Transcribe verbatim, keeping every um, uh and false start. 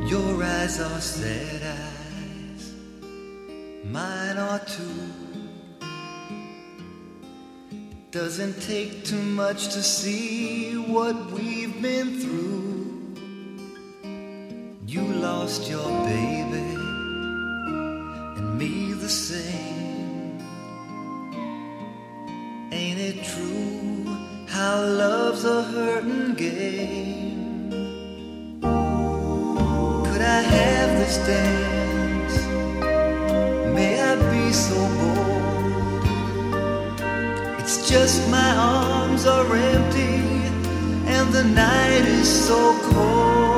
Your eyes are sad eyes, mine are too. It doesn't take too much to see what we've been through. You lost your baby, and me the same. Ain't it true how love's a hurting game? Could I have this dance? May I be so bold? It's just my arms are empty and the night is so cold.